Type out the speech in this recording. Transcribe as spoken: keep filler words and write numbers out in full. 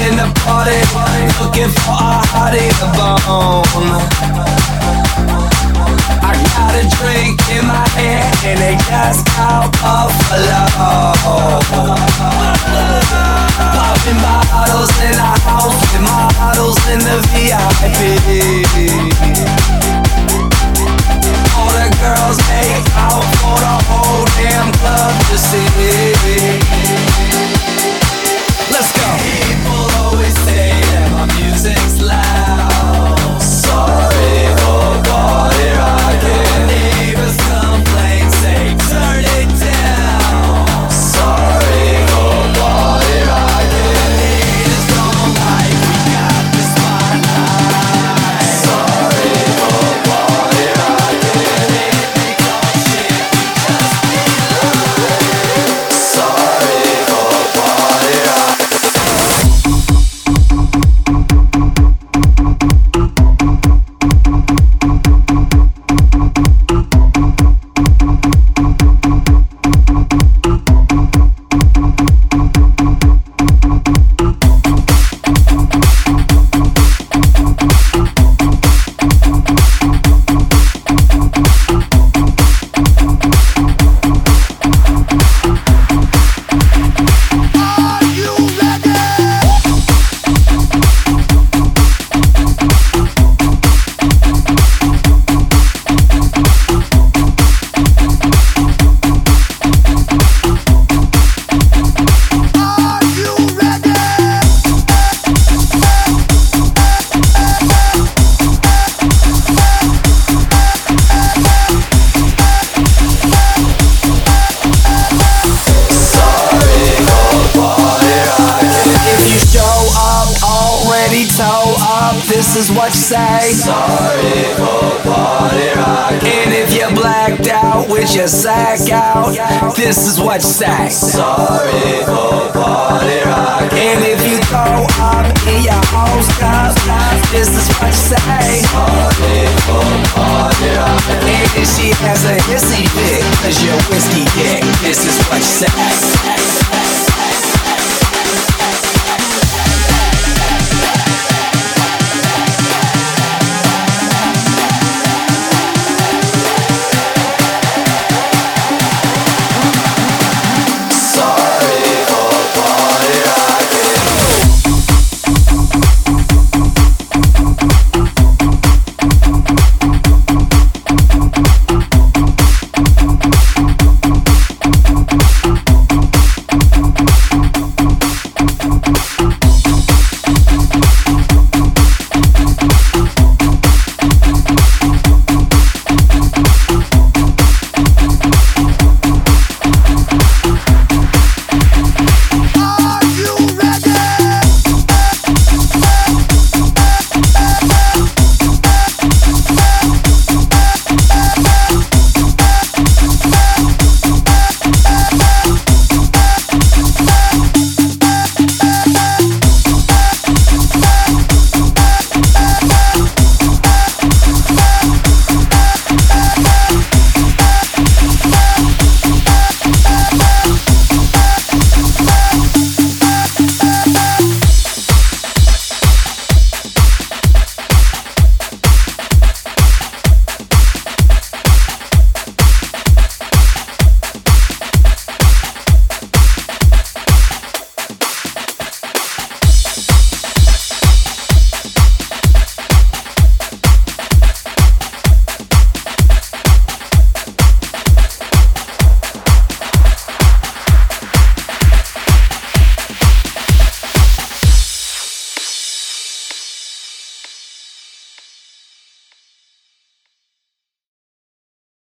in the party, looking for a hottie to bone. I got a drink in my hand and they just called Buffalo. Popping bottles in the house with models in the V I P. All the girls make out for the whole damn club to see. Let's go. People always say that my music's loud. Sorry for party rocking. Neighbors complain, say turn it down. Sorry for party rocking. Haters don't like we got the spotlight. Sorry for party rocking. It becomes shit, we just be live. Sorry for party rocking. This is what you say. Sorry for party rock. And if you're blacked out with your sack out, this is what you say. Sorry for party rock. And if you throw up in your home's cup, this is what you say. Sorry for party rock. And if she has a hissy fit, cause you're whiskey dick, this is what you say.